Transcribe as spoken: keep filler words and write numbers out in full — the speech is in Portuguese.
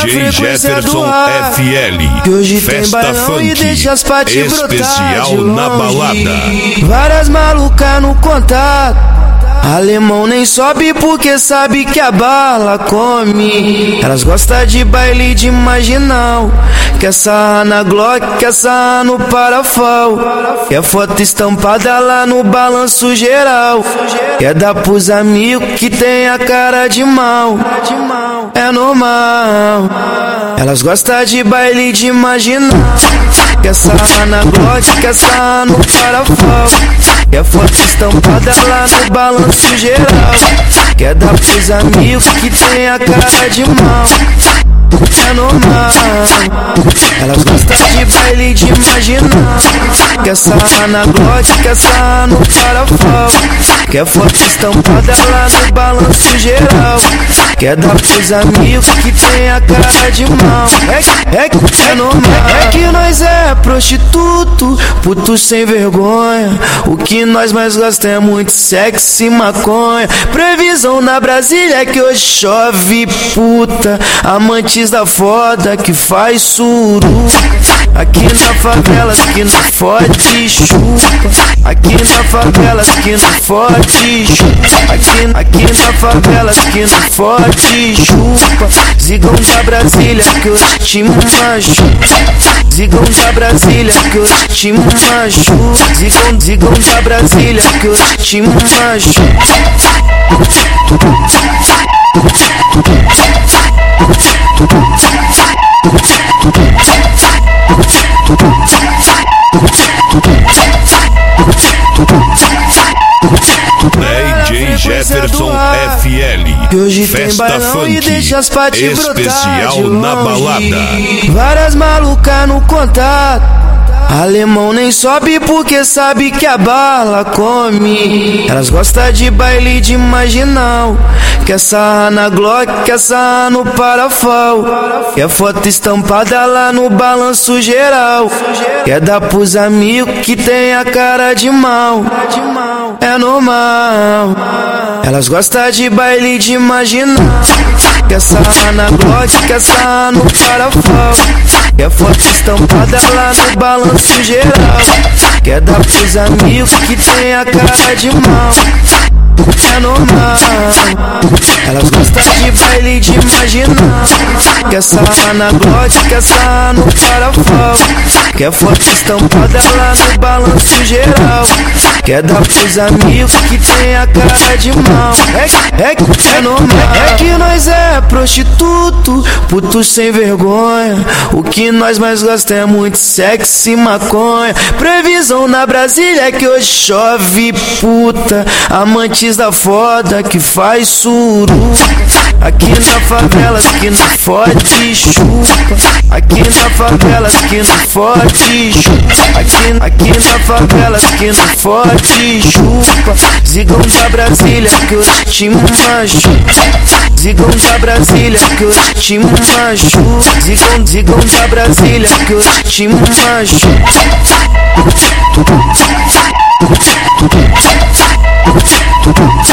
J Jefferson F L. Que hoje Festa tem bailão funk e deixa as partes especial na balada. Várias malucas no contato. Alemão nem sobe porque sabe que a bala come. Elas gostam de baile de marginal. Quer sarrar na Glock, quer sarrar no parafal. Quer foto estampada lá no balanço geral. Quer dar pros amigos que tem a cara de mal. É normal. Elas gostam de baile de marginal. Quer sarrar na Glock, quer sarrar no parafal. Quer foto estampada lá no balanço geral. Quer dar pros amigos que tem a cara de mal. É normal. Elas gostam de baile de marginal. Quer sarrar na Glock, quer sarrar no parafal. Quer foto estampada lá no balanço geral. Quer dar pros amigos que tem a cara de mal. É, é, é normal. É que nós é prostituto, puto sem vergonha. O que nós mais gostamos é muito sexo e maconha. Previsão na Brasília é que hoje chove, puta. Amantes da foda que faz suru. Aqui na favela que não fode chupa. Aqui na favela que não fode chupa. Aqui, aqui na favela que não fode chupa. Zigão da Brasília que hoje te machuca. Zigão da Brasília que hoje te machuca. Zigão, zigão da Brasília que hoje te machuca. D J Jefferson F L. Que hoje Festa tem bailão funk e deixa as partes especial na balada. Várias malucas no contato. Alemão nem sobe porque sabe que a bala come. Elas gostam de baile de marginal. Quer sarrar na Glock, quer sarrar no parafal. Quer foto estampada lá no balanço geral. Quer dar pros amigos que tem a cara de mal. É normal. Elas gostam de baile de marginal. Quer sarrar na Glock, quer sarrar no parafal. Quer foto estampada lá no balanço geral. Quer dar pros amigos que tem a cara de mal. É normal. Elas gostam de baile de marginal. Quer sarrar na Glock, quer sarrar no parafal. Quer foto estampada lá no balanço geral. Quer dar pros amigos que tem a cara de mal. É, é, é normal. É que nós é prostituto, puto sem vergonha. O que nós mais gostamos é muito sexo e maconha. Previsão na Brasília é que hoje chove, puta. Amantes da foda que faz suru. Aqui na favela que não fode chupa. Aqui na favela que não fode chupa. Aqui, aqui na favela que não fode chupa. Zigão da Brasília que hoje te machuca. Zigão da Brasília que hoje te machuca. Zigão, zigão da Brasília que hoje te machuca.